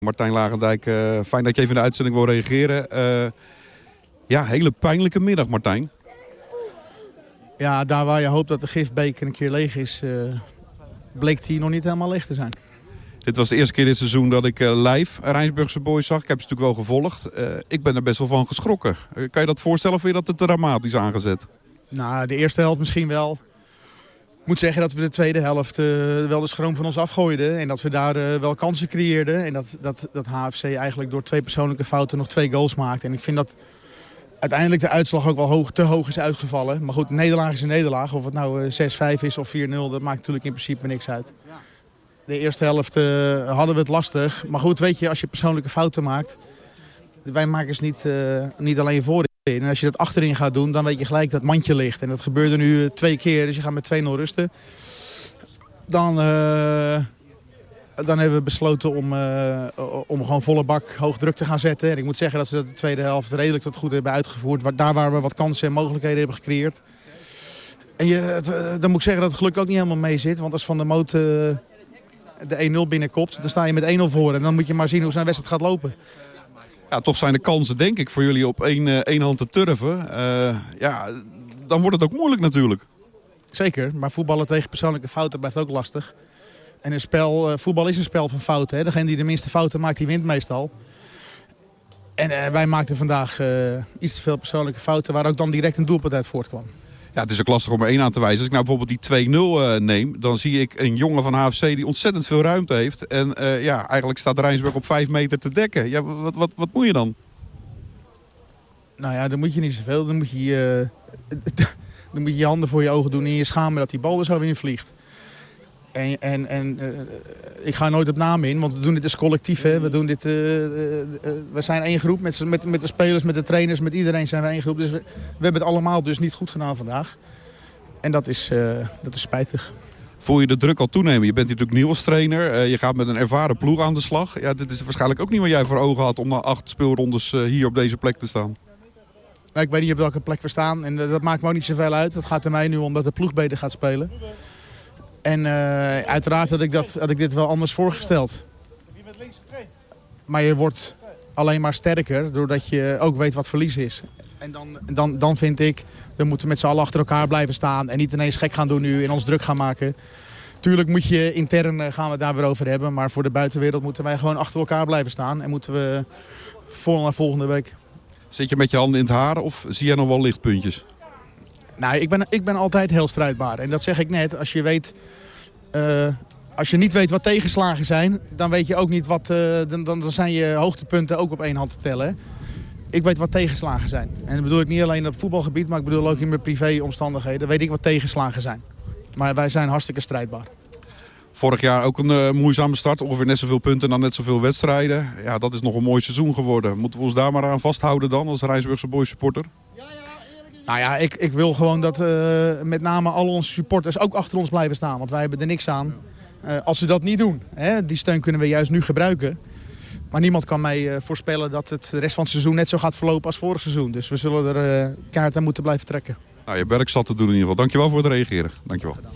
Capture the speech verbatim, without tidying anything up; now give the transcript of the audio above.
Martijn Lagendijk, uh, fijn dat je even in de uitzending wil reageren. Uh, ja, hele pijnlijke middag, Martijn. Ja, daar waar je hoopt dat de gifbeker een keer leeg is, uh, bleek die nog niet helemaal leeg te zijn. Dit was de eerste keer dit seizoen dat ik uh, live Rijnsburgse Boys zag. Ik heb ze natuurlijk wel gevolgd. Uh, ik ben er best wel van geschrokken. Uh, kan je dat voorstellen of vind je dat te dramatisch aangezet? Nou, de eerste helft misschien wel. Ik moet zeggen dat we de tweede helft uh, wel de schroom van ons afgooiden. En dat we daar uh, wel kansen creëerden. En dat, dat, dat H F C eigenlijk door twee persoonlijke fouten nog twee goals maakte. En ik vind dat uiteindelijk de uitslag ook wel hoog, te hoog is uitgevallen. Maar goed, een nederlaag is een nederlaag. Of het nou uh, zes vijf is of vier nul, dat maakt natuurlijk in principe niks uit. De eerste helft uh, hadden we het lastig. Maar goed, weet je, als je persoonlijke fouten maakt... Wij maken ze niet, uh, niet alleen voorin. En als je dat achterin gaat doen, dan weet je gelijk dat het mandje ligt. En dat gebeurde nu uh, twee keer, dus je gaat met twee nul rusten. Dan, uh, dan hebben we besloten om, uh, om gewoon volle bak hoog druk te gaan zetten. En ik moet zeggen dat ze dat de tweede helft redelijk tot goed hebben uitgevoerd. Daar waar we wat kansen en mogelijkheden hebben gecreëerd. En je, dan moet ik zeggen dat het geluk ook niet helemaal mee zit. Want als Van der Moot uh, de één nul binnenkopt, dan sta je met één nul voor. En dan moet je maar zien hoe zijn wedstrijd gaat lopen. Ja, toch zijn de kansen denk ik voor jullie op één, uh, één hand te turven. Uh, ja, dan wordt het ook moeilijk natuurlijk. Zeker, maar voetballen tegen persoonlijke fouten blijft ook lastig. En een spel, uh, voetbal is een spel van fouten. Hè? Degene die de minste fouten maakt, die wint meestal. En uh, wij maakten vandaag uh, iets te veel persoonlijke fouten, waar ook dan direct een doelpunt uit voortkwam. Ja, het is ook lastig om er één aan te wijzen. Als ik nou bijvoorbeeld die twee nul uh, neem, dan zie ik een jongen van H F C die ontzettend veel ruimte heeft. En uh, ja, eigenlijk staat Rijnsburg op vijf meter te dekken. Ja, wat, wat, wat moet je dan? Nou ja, dan moet je niet zoveel. Dan moet je, uh, dan moet je je handen voor je ogen doen en je schamen dat die bal er zo in vliegt. En, en, en uh, ik ga nooit op naam in, want we doen dit als collectief. Hè. We, doen dit, uh, uh, uh, we zijn één groep, met, met, met de spelers, met de trainers, met iedereen zijn we één groep. Dus we, we hebben het allemaal dus niet goed gedaan vandaag. En dat is, uh, dat is spijtig. Voel je de druk al toenemen? Je bent natuurlijk nieuw als trainer. Uh, je gaat met een ervaren ploeg aan de slag. Ja, dit is waarschijnlijk ook niet wat jij voor ogen had om na acht speelrondes uh, hier op deze plek te staan. Nou, ik weet niet op welke plek we staan en uh, dat maakt me ook niet zoveel uit. Het gaat er mij nu om dat de ploeg beter gaat spelen. En uh, uiteraard had ik, dat, had ik dit wel anders voorgesteld. Maar je wordt alleen maar sterker doordat je ook weet wat verlies is. En dan, dan, dan vind ik, dan moeten we met z'n allen achter elkaar blijven staan. En niet ineens gek gaan doen nu en ons druk gaan maken. Tuurlijk moet je intern, uh, gaan we het daar weer over hebben. Maar voor de buitenwereld moeten wij gewoon achter elkaar blijven staan. En moeten we voor naar volgende week. Zit je met je handen in het haar of zie jij nog wel lichtpuntjes? Nou, ik ben, ik ben altijd heel strijdbaar. En dat zeg ik net. Als je weet, uh, als je niet weet wat tegenslagen zijn, dan weet je ook niet wat. Uh, dan, dan zijn je hoogtepunten ook op één hand te tellen. Ik weet wat tegenslagen zijn. En dat bedoel ik niet alleen op voetbalgebied, maar ik bedoel ook in mijn privéomstandigheden. Weet ik wat tegenslagen zijn. Maar wij zijn hartstikke strijdbaar. Vorig jaar ook een uh, moeizame start. Ongeveer net zoveel punten en dan net zoveel wedstrijden. Ja, dat is nog een mooi seizoen geworden. Moeten we ons daar maar aan vasthouden dan als Rijnsburgse Boys supporter? Nou ja, ik, ik wil gewoon dat uh, met name al onze supporters ook achter ons blijven staan. Want wij hebben er niks aan uh, als ze dat niet doen. Hè? Die steun kunnen we juist nu gebruiken. Maar niemand kan mij uh, voorspellen dat het de rest van het seizoen net zo gaat verlopen als vorig seizoen. Dus we zullen er uh, kaart aan moeten blijven trekken. Nou, je werk zat te doen in ieder geval. Dankjewel voor het reageren. Dankjewel.